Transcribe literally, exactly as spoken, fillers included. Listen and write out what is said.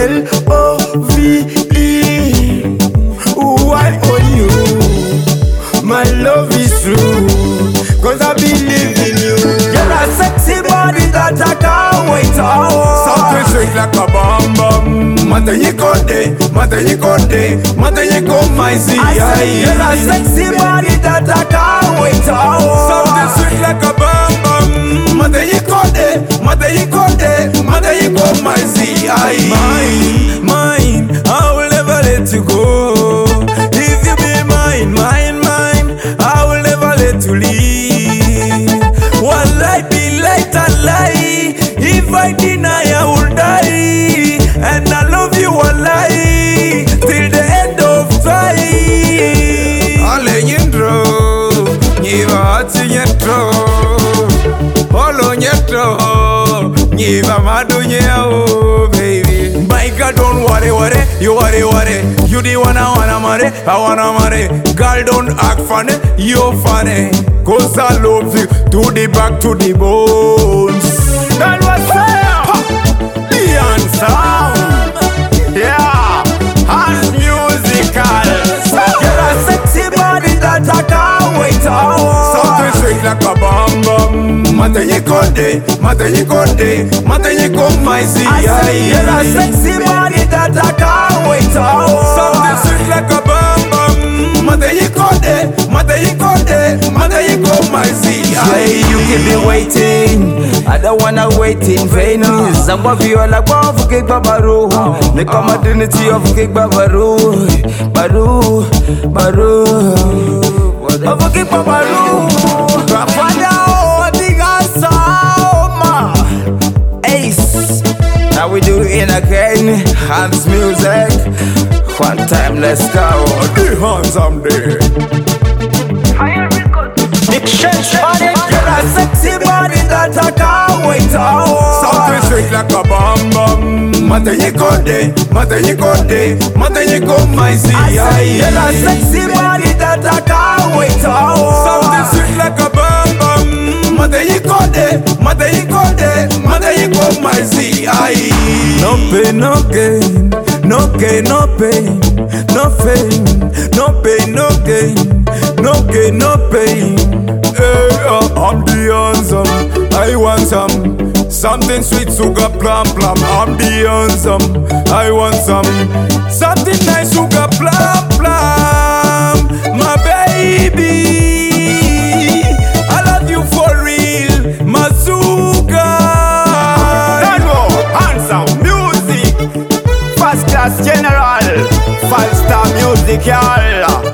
L O V E. Why on you? My love is true, cause I believe in you. You're a sexy body that I can't wait to. Something sweet like a bomb bomb. Mate yi konde, mate yi konde, mate yi come my see. You're a sexy body that I can't wait to. Something sweet like a bomb bomb. Mate yi konde, mate yi konde, mate yi come my see. Mine, mine, I will never let you go. If you be mine, mine, mine, I will never let you leave. One light be light and lie. If I deny, I will die. And I love you one lie till the end of time. Alle yindro, nyiva ati yentro, olo nyetro, nyiva madu nyeo, baby. My God, don't worry, worry, you worry, worry. You the one I wanna marry, I wanna marry. Girl, don't act funny, you funny. Cause I love you to the back, to the bones. That was it. Leon sound. Yeah. Hans musical. You're a sexy body that I can't wait to. Something sweet like a bomb bomb. Mate yi konde, mate yi konde, mate yi come my see. You're a sexy body that I can't wait to. Something sweet like a bomb bomb. Mate yi konde, mate yi konde, mate yi come my see. Say you can be waiting, I don't wanna wait in vain. Zamba viola kwa fuke babaru, ne kama trinity of fuke babaru, baru, baru, fuke babaru. Rafada o diga sama, ace. Now we do it again, Hans music. One time, let's go. The hands I'm there. You're a sexy body that I can't wait to. Something sweet like a bomb bomb. Mate yi konde, mate yi konde, mate yi come my see. You're a sexy body that I can't wait to. Something sweet like a bomb bomb. Mate yi konde, mate yi konde, mate yi come my see. No pain, no gain, no gain, no pain, no fame, no pain, no gain, no gain, no pain. Hey, uh, I'm the handsome, I want some. Something sweet, sugar plum plum. I'm the handsome, I want some. Something nice, sugar plum plum. My baby, I love you for real, my sugar. Tango, handsome music, first class general, five star music, y'all.